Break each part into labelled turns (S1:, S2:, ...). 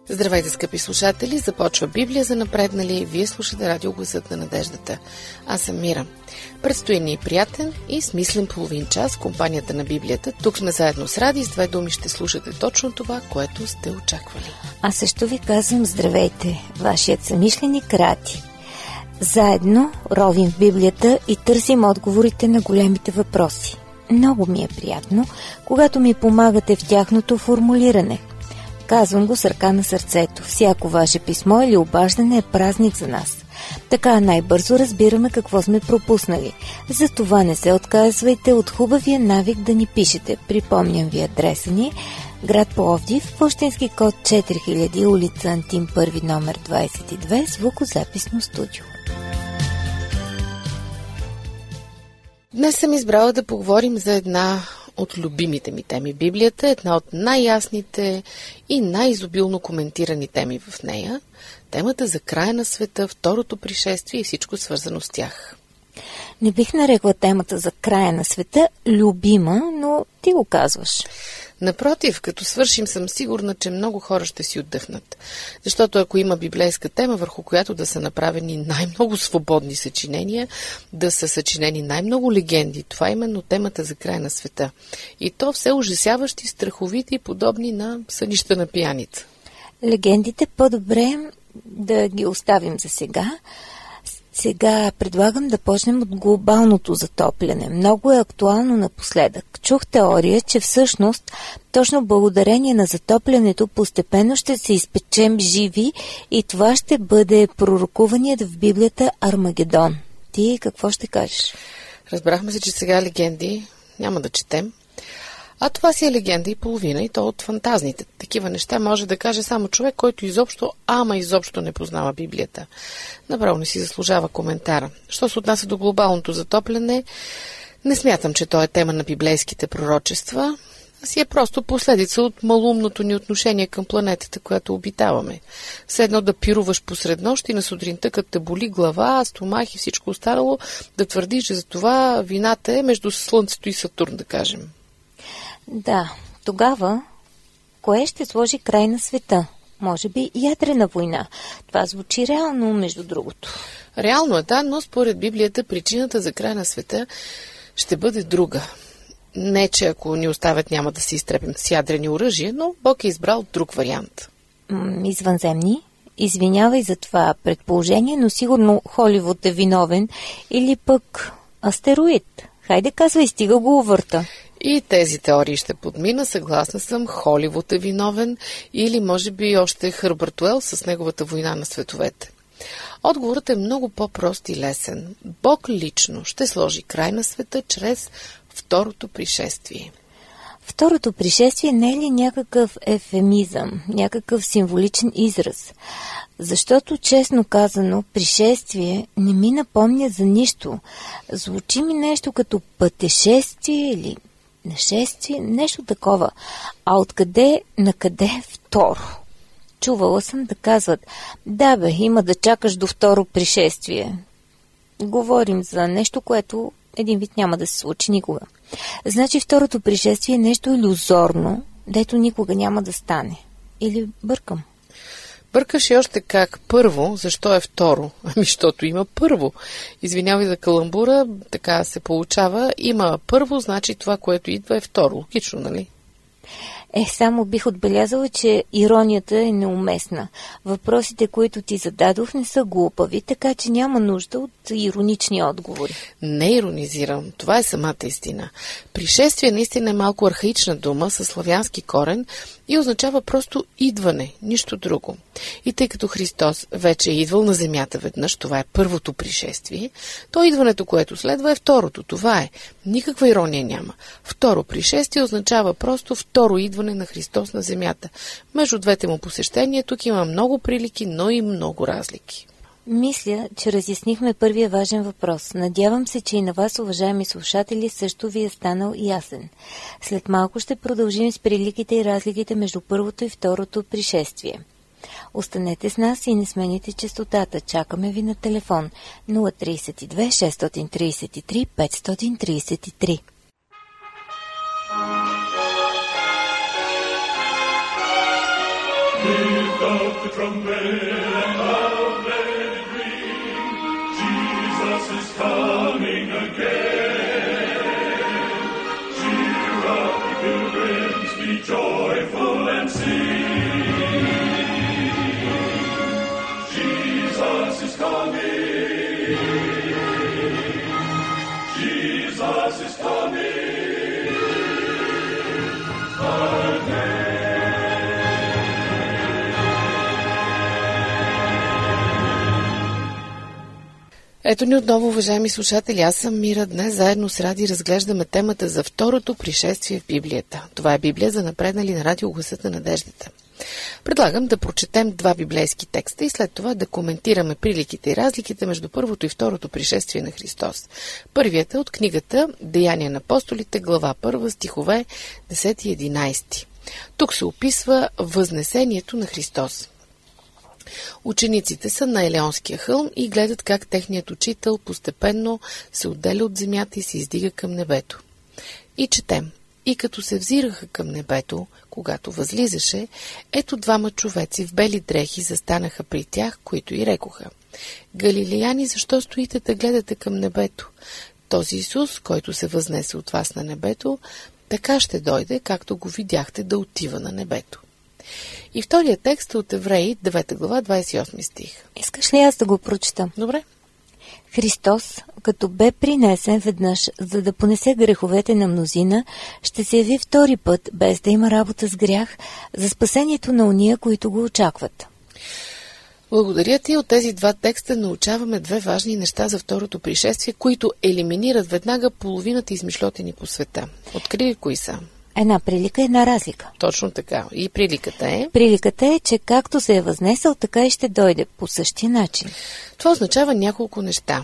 S1: Здравейте, скъпи слушатели! Започва Библия за напреднали. Вие слушате радио Гласът на надеждата. Аз съм Мира. Предстои ни приятен и смислен половин час в компанията на Библията. Тук сме заедно с Ради. С две думи ще слушате точно това, което сте очаквали.
S2: Аз също ви казвам здравейте, вашият съмишленик Ради. Заедно ровим в Библията и търсим отговорите на големите въпроси. Много ми е приятно, когато ми помагате в тяхното формулиране. Казвам го с ръка на сърцето. Всяко ваше писмо или обаждане е празник за нас. Така най-бързо разбираме какво сме пропуснали. Затова не се отказвайте от хубавия навик да ни пишете. Припомням ви адреса ни: град Пловдив, пощенски код 4000, улица Антим 1, номер 22, звукозаписно студио.
S1: Днес съм избрала да поговорим за една от любимите ми теми в Библията, една от най-ясните и най-изобилно коментирани теми в нея, темата за края на света, второто пришествие и всичко свързано с тях.
S2: Не бих нарекла темата за края на света любима, но ти го казваш.
S1: Напротив, като свършим, съм сигурна, че много хора ще си отдъхнат. Защото ако има библейска тема, върху която да са направени най-много свободни съчинения, да са съчинени най-много легенди, това е именно темата за края на света. И то все ужасяващи, страховити и подобни на сънища на пияница.
S2: Легендите по-добре да ги оставим за сега. Сега предлагам да почнем от глобалното затопляне. Много е актуално напоследък. Чух теория, че всъщност точно благодарение на затоплянето постепенно ще се изпечем живи и това ще бъде пророкуваният в Библията Армагедон. Ти какво ще кажеш?
S1: Разбрахме се, че сега легенди няма да четем. А това си е легенда и половина, и то от фантазните. Такива неща може да каже само човек, който изобщо не познава Библията. Направо не си заслужава коментара. Що се отнася до глобалното затопляне, не смятам, че то е тема на библейските пророчества, а си е просто последица от малумното ни отношение към планетата, която обитаваме. Все едно да пируваш посред нощ и на сутринта, като те боли глава, стомах и всичко останало, да твърдиш, че за това вината е между Слънцето и Сатурн, да кажем.
S2: Да, тогава кое ще сложи край на света? Може би ядрена война. Това звучи реално, между другото.
S1: Реално е, да, но според Библията причината за край на света ще бъде друга. Не, че ако ни оставят няма да се изтрепим с ядрени оръжия, но Бог е избрал друг вариант.
S2: Извънземни? Извинявай за това предположение, но сигурно Холивуд е виновен или пък астероид. Хайде казвай, стига го увърта.
S1: И тези теории ще подмина, съгласна съм, Холивуд е виновен или може би още Хърбърт Уелс с неговата война на световете. Отговорът е много по-прост и лесен. Бог лично ще сложи край на света чрез второто пришествие.
S2: Второто пришествие не е ли някакъв ефемизъм, някакъв символичен израз? Защото, честно казано, пришествие не ми напомня за нищо. Звучи ми нещо като пътешествие или нашествие, нещо такова. А откъде накъде второ? Чувала съм да казват: да бе, има да чакаш до второ пришествие. Говорим за нещо, което един вид няма да се случи никога. Значи второто пришествие е нещо илюзорно, дето никога няма да стане. Или бъркам?
S1: Бъркаш и още как. Първо, защо е второ? Защото има първо. Извинявай за каламбура, така се получава. Има първо, значи това, което идва е второ. Логично, нали?
S2: Само бих отбелязала, че иронията е неуместна. Въпросите, които ти зададох, не са глупави, така че няма нужда от иронични отговори.
S1: Не иронизирам. Това е самата истина. Пришествие наистина е малко архаична дума със славянски корен и означава просто идване, нищо друго. И тъй като Христос вече е идвал на земята веднъж, това е първото пришествие, то идването, което следва, е второто. Това е. Никаква ирония няма. Второ пришествие означава просто второ идване на Христос на земята. Между двете му посещения тук има много прилики, но и много разлики.
S2: Мисля, че разяснихме първия важен въпрос. Надявам се, че и на вас, уважаеми слушатели, също ви е станал ясен. След малко ще продължим с приликите и разликите между първото и второто пришествие. Останете с нас и не смените честотата. Чакаме ви на телефон 032 633 533.
S3: Пита
S1: Ето ни отново, уважаеми слушатели, аз съм Мира. Днес заедно с Ради разглеждаме темата за второто пришествие в Библията. Това е Библия за напреднали на радио Гласът на надеждата. Предлагам да прочетем два библейски текста и след това да коментираме приликите и разликите между първото и второто пришествие на Христос. Първият е от книгата Деяния на апостолите, глава 1, стихове 10 и 11. Тук се описва възнесението на Христос. Учениците са на Елеонския хълм и гледат как техният учител постепенно се отделя от земята и се издига към небето. И четем: и като се взираха към небето, когато възлизаше, ето двама човеци в бели дрехи застанаха при тях, които и рекоха: Галилеяни, защо стоите да гледате към небето? Този Исус, който се възнесе от вас на небето, така ще дойде, както го видяхте да отива на небето. И вторият текст е от Евреи, 9 глава, 28 стих.
S2: Искаш ли аз да го прочета?
S1: Добре.
S2: Христос, като бе принесен веднъж, за да понесе греховете на мнозина, ще се яви втори път, без да има работа с грях, за спасението на уния, които го очакват.
S1: Благодаря ти. От тези два текста научаваме две важни неща за второто пришествие, които елиминират веднага половината измишлотини по света. Открили кои са?
S2: Една прилика, една разлика.
S1: Точно така. И приликата е?
S2: Приликата е, че както се е възнесъл, така и ще дойде по същия начин.
S1: Това означава няколко неща.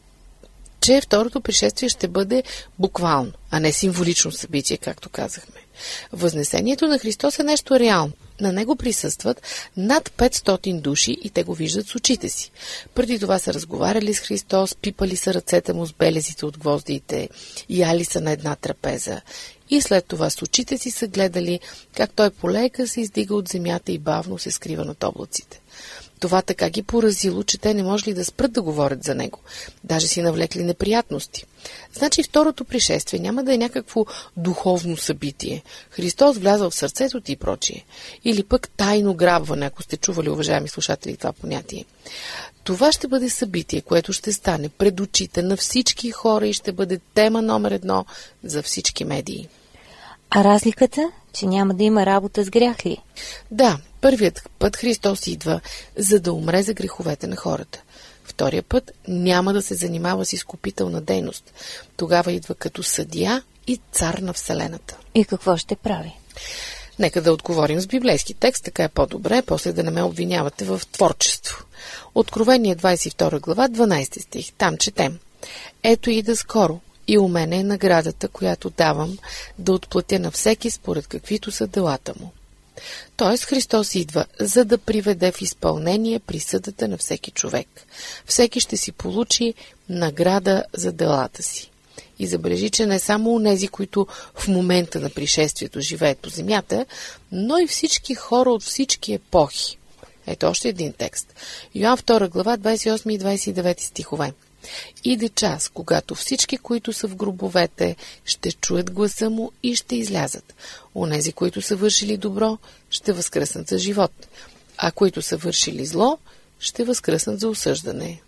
S1: Че второто пришествие ще бъде буквално, а не символично събитие, както казахме. Възнесението на Христос е нещо реално. На него присъстват над 500 души и те го виждат с очите си. Преди това са разговаряли с Христос, пипали са ръцете му с белезите от гвоздиите, яли са на една трапеза. И след това с очите си са гледали как той полека се издига от земята и бавно се скрива над облаците. Това така ги поразило, че те не можели да спрат да говорят за него. Даже си навлекли неприятности. Значи второто пришествие няма да е някакво духовно събитие. Христос влязъл в сърцето ти и прочие. Или пък тайно грабване, ако сте чували, уважаеми слушатели, това понятие. Това ще бъде събитие, което ще стане пред очите на всички хора и ще бъде тема номер 1 за всички медии.
S2: А разликата, че няма да има работа с грях ли?
S1: Да, първият път Христос идва, за да умре за греховете на хората. Втория път няма да се занимава с изкупителна дейност. Тогава идва като съдия и цар на Вселената.
S2: И какво ще прави?
S1: Нека да отговорим с библейски текст, така е по-добре, после да не ме обвинявате в творчество. Откровение 22 глава, 12 стих. Там четем: ето ида скоро, и у мене е наградата, която давам да отплатя на всеки според каквито са делата му. Тоест Христос идва, за да приведе в изпълнение присъдата на всеки човек. Всеки ще си получи награда за делата си. И забележи, че не само онези, които в момента на пришествието живеят по земята, но и всички хора от всички епохи. Ето още един текст. Йоан 2 глава, 28 и 29 стихове. Иде час, когато всички, които са в гробовете, ще чуят гласа му и ще излязат. Онези, които са вършили добро, ще възкръснат за живот, а които са вършили зло, ще възкръснат за осъждане.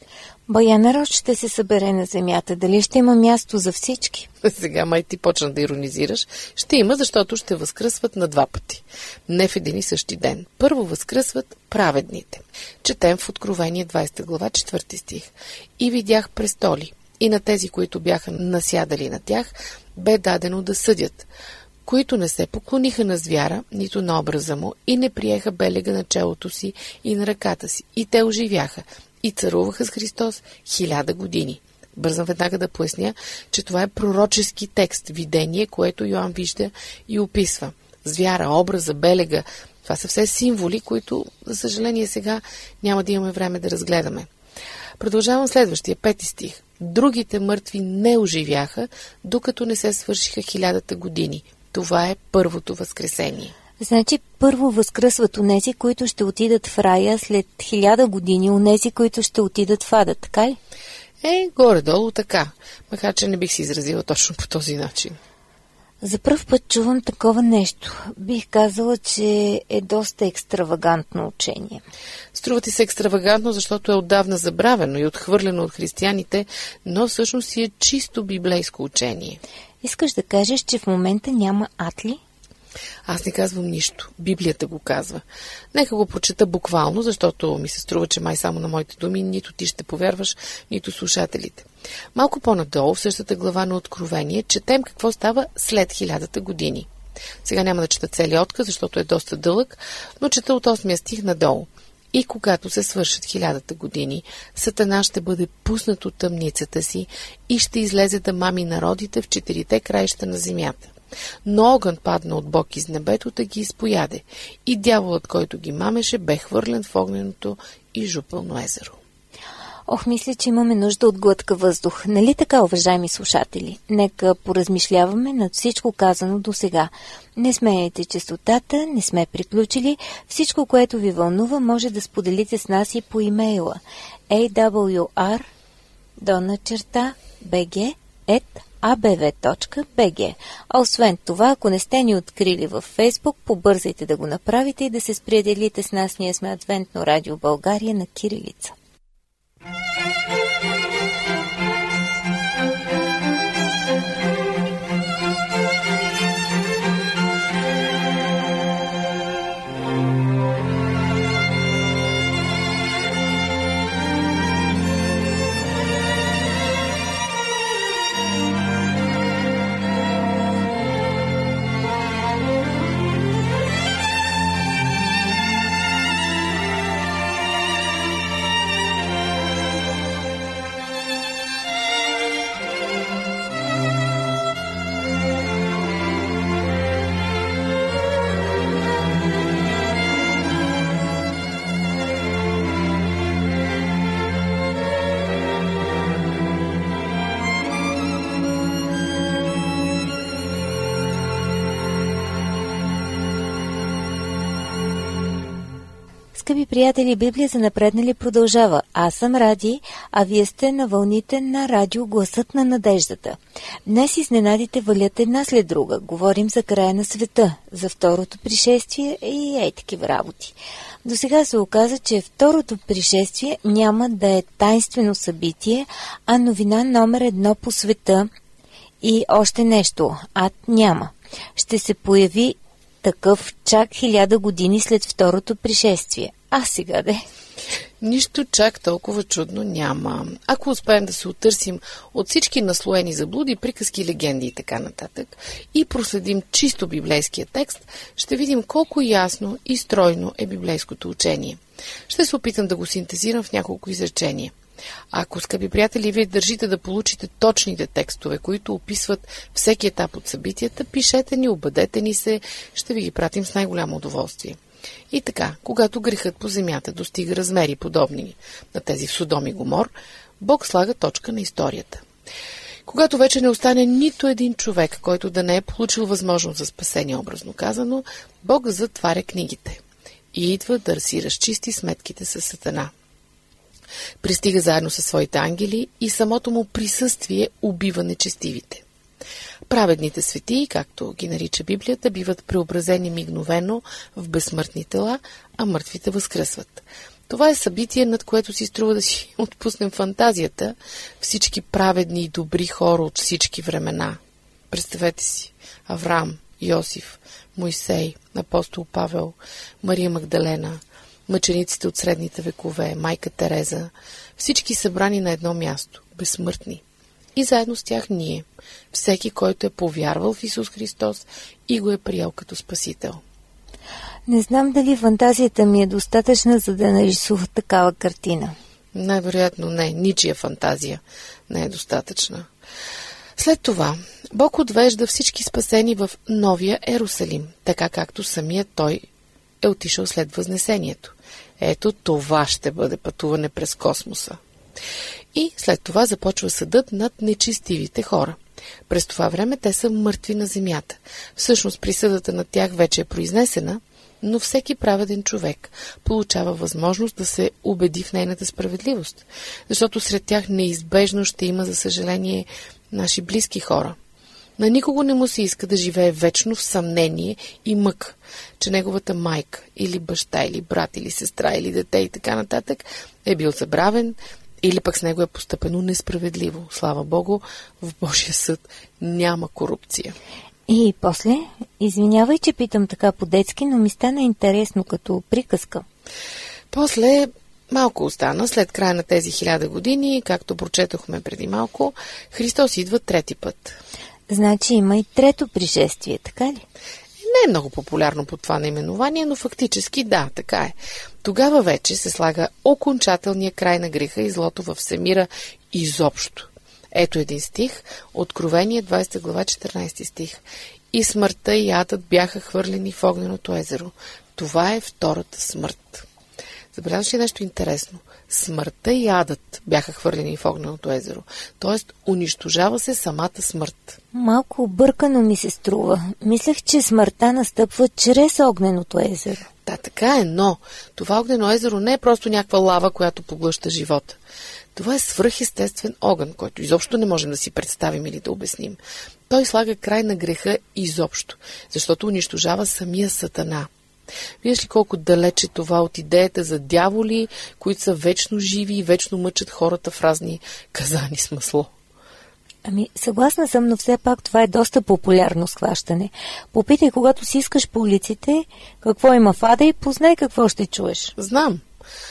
S2: Бая народ ще се събере на земята. Дали ще има място за всички?
S1: Сега май ти почна да иронизираш. Ще има, защото ще възкръсват на два пъти. Не в един и същи ден. Първо възкръсват праведните. Четем в Откровение 20 глава 4 стих. И видях престоли, и на тези, които бяха насядали на тях, бе дадено да съдят, които не се поклониха на звяра, нито на образа му, и не приеха белега на челото си и на ръката си. И те оживяха и царуваха с Христос 1000 години. Бързам веднага да поясня, че това е пророчески текст, видение, което Йоан вижда и описва. Звяра, образа, белега, това са все символи, които, за съжаление, сега няма да имаме време да разгледаме. Продължавам следващия, 5 стих. Другите мъртви не оживяха, докато не се свършиха 1000 години. Това е първото възкресение.
S2: Значи първо възкръсват онези, които ще отидат в рая след 1000 години, онези, които ще отидат в ада, така ли?
S1: Горе-долу така, макар че не бих се изразила точно по този начин.
S2: За пръв път чувам такова нещо. Бих казала, че е доста екстравагантно учение.
S1: Струва ти се екстравагантно, защото е отдавна забравено и отхвърлено от християните, но всъщност си е чисто библейско учение.
S2: Искаш да кажеш, че в момента няма ад ли?
S1: Аз не казвам нищо. Библията го казва. Нека го прочета буквално, защото ми се струва, че май само на моите думи нито ти ще повярваш, нито слушателите. Малко по-надолу, в същата глава на Откровение, четем какво става след 1000 години. Сега няма да чета целият отказ, защото е доста дълъг, но чета от 8 стих надолу. И когато се свършат 1000 години, Сатана ще бъде пуснат от тъмницата си и ще излезе да мами народите в 4 краища на земята. Но огън падна от Бог из небето да ги изпояде, и дяволът, който ги мамеше, бе хвърлен в огненото и жупълно езеро.
S2: Мисля, че имаме нужда от глътка въздух. Нали така, уважаеми слушатели? Нека поразмишляваме над всичко казано до сега. Не сменяйте честотата, не сме приключили. Всичко, което ви вълнува, може да споделите с нас и по имейла awr.bg@abv.bg. А освен това, ако не сте ни открили във Фейсбук, побързайте да го направите и да се сприятелите с нас. Ние сме Адвентно радио България на кирилица. Скъпи приятели, Библия за напреднали продължава. Аз съм Ради, а вие сте на вълните на радио Гласът на надеждата. Днес изненадите валят една след друга. Говорим за края на света, за второто пришествие и такива работи. До сега се оказа, че второто пришествие няма да е тайнствено събитие, а новина номер 1 по света. И още нещо, ад няма. Ще се появи такъв чак 1000 години след второто пришествие. Сега де?
S1: Нищо чак толкова чудно няма. Ако успеем да се отърсим от всички наслоени заблуди, приказки, легенди и така нататък и проследим чисто библейския текст, ще видим колко ясно и стройно е библейското учение. Ще се опитам да го синтезирам в няколко изречения. Ако, скъпи приятели, вие държите да получите точните текстове, които описват всеки етап от събитията, пишете ни, обадете ни се, ще ви ги пратим с най-голямо удоволствие. И така, когато грехът по земята достига размери подобни на тези в Содом и Гомор, Бог слага точка на историята. Когато вече не остане нито един човек, който да не е получил възможност за спасение, образно казано, Бог затваря книгите и идва да си разчисти сметките с Сатана. Пристига заедно със своите ангели и самото му присъствие убива нечестивите. Праведните светии, както ги нарича Библията, биват преобразени мигновено в безсмъртни тела, а мъртвите възкръсват. Това е събитие, над което си струва да си отпуснем фантазията. Всички праведни и добри хора от всички времена. Представете си Авраам, Йосиф, Мойсей, апостол Павел, Мария Магдалена, мъчениците от средните векове, майка Тереза, всички събрани на едно място, безсмъртни. И заедно с тях ние, всеки, който е повярвал в Исус Христос и го е приел като Спасител.
S2: Не знам дали фантазията ми е достатъчна, за да нарисува такава картина.
S1: Най-вероятно не, ничия фантазия не е достатъчна. След това Бог отвежда всички спасени в Новия Ерусалим, така както самият Той е отишъл след Възнесението. Ето това ще бъде пътуване през космоса. И след това започва съдът над нечестивите хора. През това време те са мъртви на земята. Всъщност присъдата на тях вече е произнесена, но всеки праведен човек получава възможност да се убеди в нейната справедливост, защото сред тях неизбежно ще има, за съжаление, наши близки хора. На никого не му се иска да живее вечно в съмнение и мък, че неговата майка или баща, или брат, или сестра, или дете и така нататък е бил забравен, или пък с него е постъпено несправедливо. Слава Богу, в Божия съд няма корупция.
S2: И после, извинявай, че питам така по-детски, но ми стана интересно като приказка.
S1: После малко остана, след края на тези 1000 години, както прочетохме преди малко, Христос идва трети път.
S2: Значи има и трето пришествие, така ли?
S1: Не е много популярно по това наименование, но фактически да, така е. Тогава вече се слага окончателния край на греха и злото във всемира изобщо. Ето един стих, Откровение 20 глава 14 стих. И смъртта и адът бяха хвърлени в огненото езеро. Това е втората смърт. Забелязваш ли нещо интересно? Смъртта и адът бяха хвърлени в огненото езеро. Тоест, унищожава се самата смърт.
S2: Малко объркано ми се струва. Мислех, че смъртта настъпва чрез огненото езеро.
S1: Да, така е, но това огнено езеро не е просто някаква лава, която поглъща живота. Това е свръхестествен огън, който изобщо не можем да си представим или да обясним. Той слага край на греха изобщо, защото унищожава самия Сатана. Виждаш ли колко далече това от идеята за дяволи, които са вечно живи и вечно мъчат хората в разни казани с масло?
S2: Ами, съгласна съм, но все пак това е доста популярно схващане. Попитай, когато си искаш по улиците, какво има в ада и познай какво ще чуеш.
S1: Знам,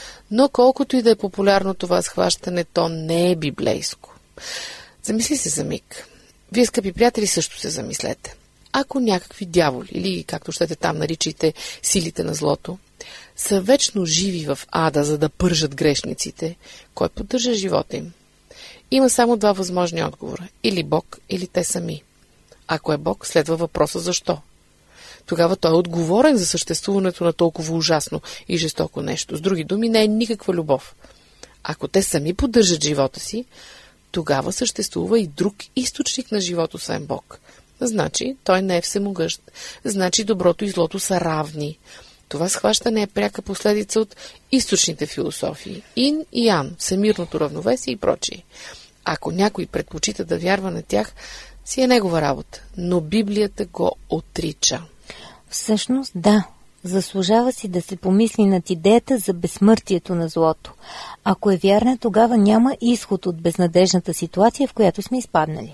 S1: но колкото и да е популярно това схващане, то не е библейско. Замисли се за миг. Вие, скъпи приятели, също се замислете. Ако някакви дяволи, или както щете там наричайте силите на злото, са вечно живи в ада, за да пържат грешниците, кой поддържа живота им? Има само два възможни отговора. Или Бог, или те сами. Ако е Бог, следва въпроса защо. Тогава той е отговорен за съществуването на толкова ужасно и жестоко нещо. С други думи, не е никаква любов. Ако те сами поддържат живота си, тогава съществува и друг източник на живот, освен Бог. Значи, той не е всемогъщ. Значи, доброто и злото са равни. Това схващане е пряка последица от източните философии. Ин и Ян, всемирното равновесие и прочие. Ако някой предпочита да вярва на тях, си е негова работа. Но Библията го отрича.
S2: Всъщност, да. Заслужава си да се помисли над идеята за безсмъртието на злото. Ако е вярна, тогава няма изход от безнадежната ситуация, в която сме изпаднали.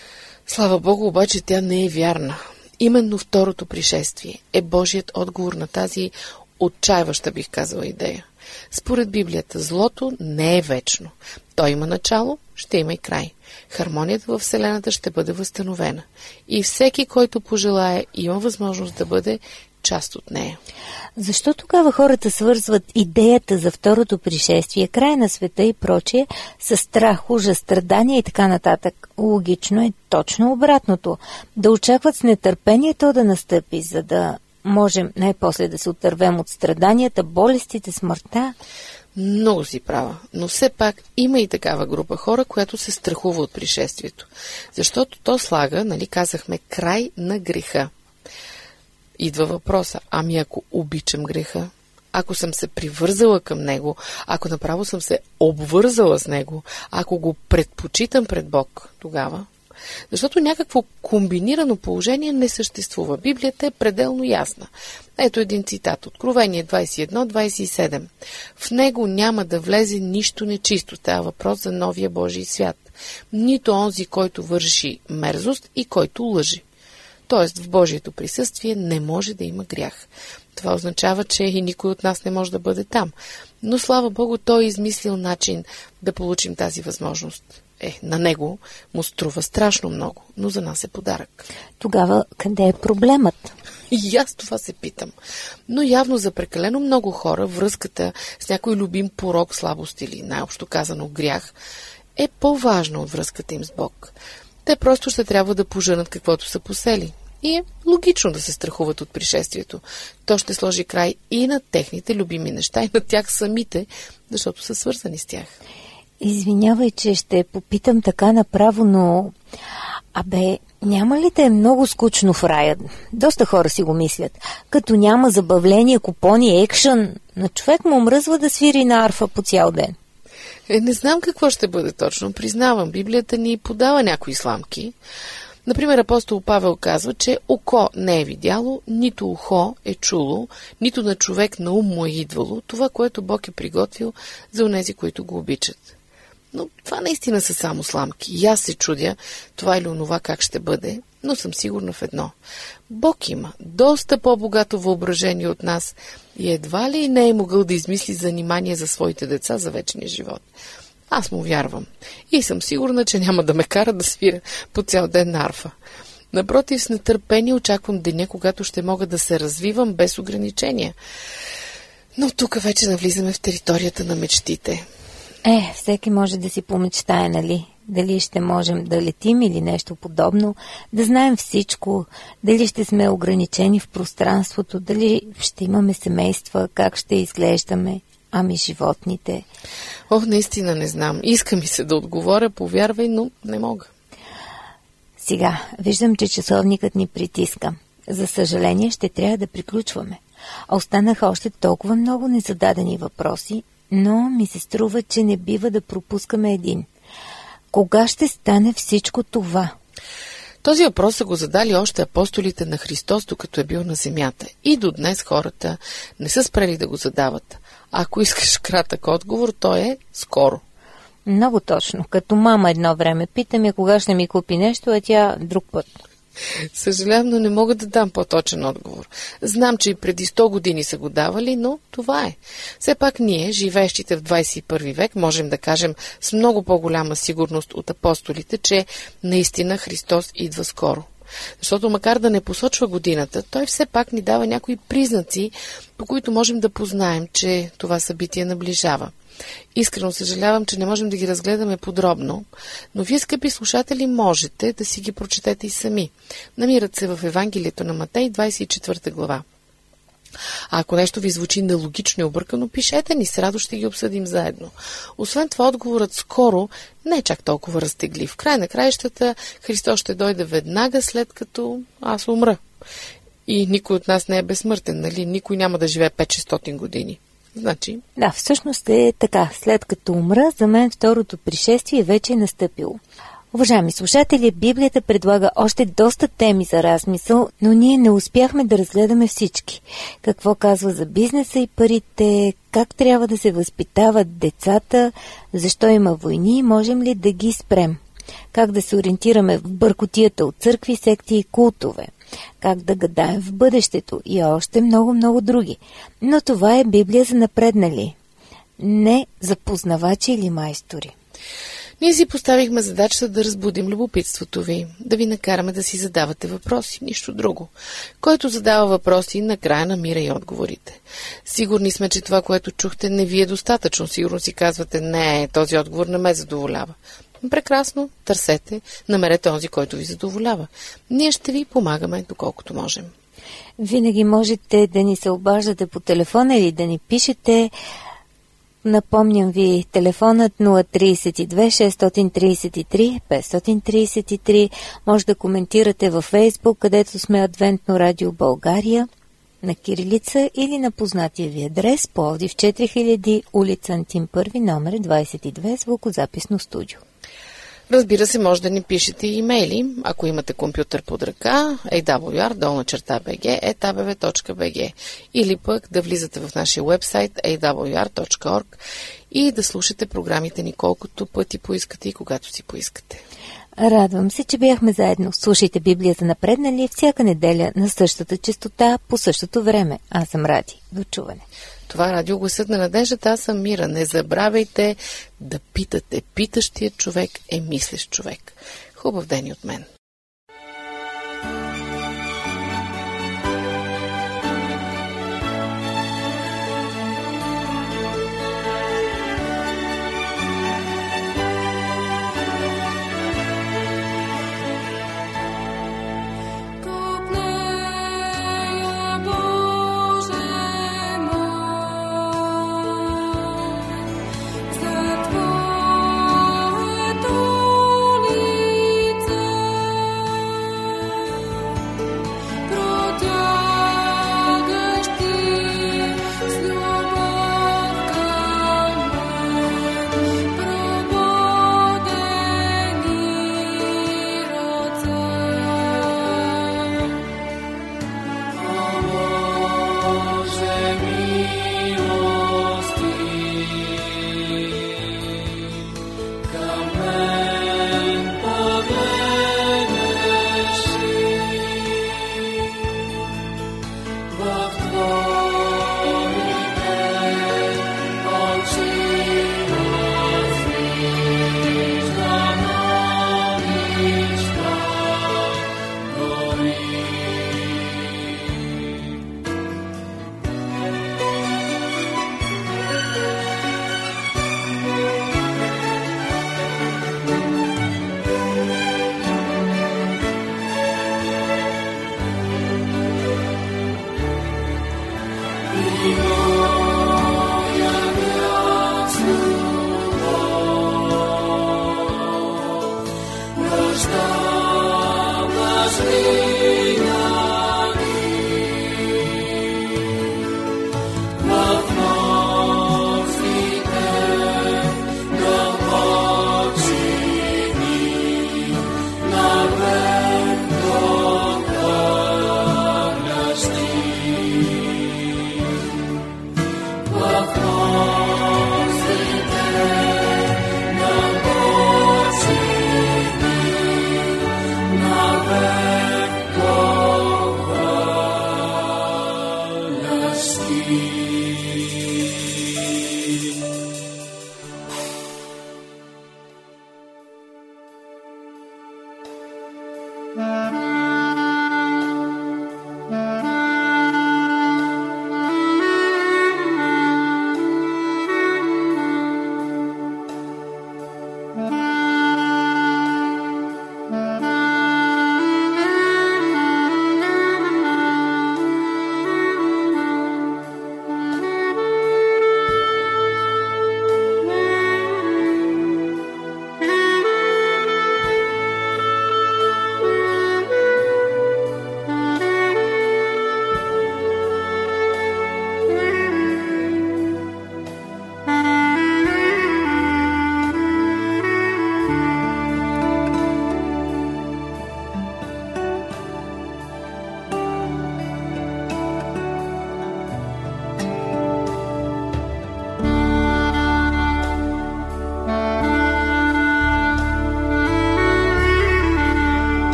S1: Слава Богу, обаче тя не е вярна. Именно второто пришествие е Божият отговор на тази отчаиваща, бих казала, идея. Според Библията, злото не е вечно. То има начало, ще има и край. Хармонията във Вселената ще бъде възстановена. И всеки, който пожелае, има възможност да бъде част от нея.
S2: Защо тогава хората свързват идеята за второто пришествие, края на света и прочие, с страх, ужас, страдания и така нататък? Логично е точно обратното. Да очакват с нетърпение то да настъпи, за да можем най-после да се отървем от страданията, болестите, смъртта.
S1: Много си права, но все пак има и такава група хора, която се страхува от пришествието. Защото то слага, нали казахме, край на греха. Идва въпроса, ами ако обичам греха, ако съм се привързала към него, ако направо съм се обвързала с него, ако го предпочитам пред Бог, тогава. Защото някакво комбинирано положение не съществува. Библията е пределно ясна. Ето един цитат. Откровение 21-27. В него няма да влезе нищо нечисто. Става въпрос за новия Божий свят. Нито онзи, който върши мерзост и който лъжи. Тоест в Божието присъствие не може да има грях. Това означава, че и никой от нас не може да бъде там. Но слава Богу, той е измислил начин да получим тази възможност. На него му струва страшно много, но за нас е подарък.
S2: Тогава къде е проблемът?
S1: И аз това се питам. Но явно за прекалено много хора връзката с някой любим порок, слабост или най-общо казано грях е по-важна от връзката им с Бог. Те просто ще трябва да пожънат каквото са посели. И е логично да се страхуват от пришествието. То ще сложи край и на техните любими неща, и на тях самите, защото са свързани с тях.
S2: Извинявай, че ще попитам така направо, но Няма ли да е много скучно в рая? Доста хора си го мислят. Като няма забавление, купони, екшън, на човек му мръзва да свири на арфа по цял ден.
S1: Не знам какво ще бъде точно. Признавам, Библията ни подава някои сламки. Например, апостол Павел казва, че око не е видяло, нито ухо е чуло, нито на човек на ум му е идвало това, което Бог е приготвил за онези, които го обичат. Но това наистина са само сламки. И аз се чудя това или онова как ще бъде, но съм сигурна в едно. Бог има доста по-богато въображение от нас и едва ли не е могъл да измисли занимание за своите деца за вечния живот. Аз му вярвам и съм сигурна, че няма да ме кара да свиря по цял ден на арфа. Напротив, с нетърпение очаквам деня, когато ще мога да се развивам без ограничения. Но тук вече навлизаме в територията на мечтите.
S2: Всеки може да си помечтае, нали? Дали ще можем да летим или нещо подобно, да знаем всичко, дали ще сме ограничени в пространството, дали ще имаме семейства, как ще изглеждаме, животните.
S1: Наистина не знам. Иска ми се да отговоря, повярвай, но не мога.
S2: Сега, виждам, че часовникът ни притиска. За съжаление, ще трябва да приключваме. Останаха още толкова много незададени въпроси, но ми се струва, че не бива да пропускаме един. Кога ще стане всичко това?
S1: Този въпрос са го задали още апостолите на Христос, докато е бил на земята. И до днес хората не са спрели да го задават. Ако искаш кратък отговор, то е скоро.
S2: Много точно. Като мама едно време питаме кога ще ми купи нещо, а тя друг път.
S1: Съжалявам, но не мога да дам по-точен отговор. Знам, че и преди 100 години са го давали, но това е. Все пак ние, живеещите в 21 век, можем да кажем с много по-голяма сигурност от апостолите, че наистина Христос идва скоро. Защото макар да не посочва годината, той все пак ни дава някои признаци, по които можем да познаем, че това събитие наближава. Искрено съжалявам, че не можем да ги разгледаме подробно, но вие, скъпи слушатели, можете да си ги прочетете и сами. Намират се в Евангелието на Матей, 24 глава. А ако нещо ви звучи нелогично и объркано, пишете ни, с радост ще ги обсъдим заедно. Освен това, отговорът скоро не е чак толкова разтеглив. В край на краищата Христос ще дойде веднага след като аз умра. И никой от нас не е безсмъртен, нали? Никой няма да живее 500-600 години. Значи...
S2: Да, всъщност е така. След като умра, за мен второто пришествие вече е настъпило. Уважаеми слушатели, Библията предлага още доста теми за размисъл, но ние не успяхме да разгледаме всички. Какво казва за бизнеса и парите, как трябва да се възпитават децата, защо има войни, можем ли да ги спрем? Как да се ориентираме в бъркотията от църкви, секти и култове? Как да гадаем в бъдещето и още много други. Но това е Библия за напреднали, не за познавачи или майстори.
S1: Ние си поставихме задачата да разбудим любопитството ви, да ви накараме да си задавате въпроси, нищо друго. Който задава въпроси, накрая намира и отговорите. Сигурни сме, че това, което чухте, не ви е достатъчно. Сигурно си казвате, не, този отговор не ме задоволява. Прекрасно, търсете, намерете онзи, който ви задоволява. Ние ще ви помагаме, доколкото можем.
S2: Винаги можете да ни се обаждате по телефона или да ни пишете. Напомням ви, телефонът 032 633 533. Може да коментирате във Фейсбук, където сме Адвентно радио България, на кирилица или на познатия ви адрес Пловдив 4000, улица Антим 1, номер 22, звукозаписно студио.
S1: Разбира се, може да ни пишете и имейли, ако имате компютър под ръка, awr@bg, или пък да влизате в нашия уебсайт awr.org и да слушате програмите ни колкото пъти поискате и когато си поискате.
S2: Радвам се, че бяхме заедно. Слушайте Библия за напреднали всяка неделя на същата честота по същото време. Аз съм Ради. До чуване.
S1: Това е радио Гласът на надеждата. Аз съм Мира. Не забравяйте да питате. Питащият човек е мислещ човек. Хубав ден и от мен.
S3: Za Twoje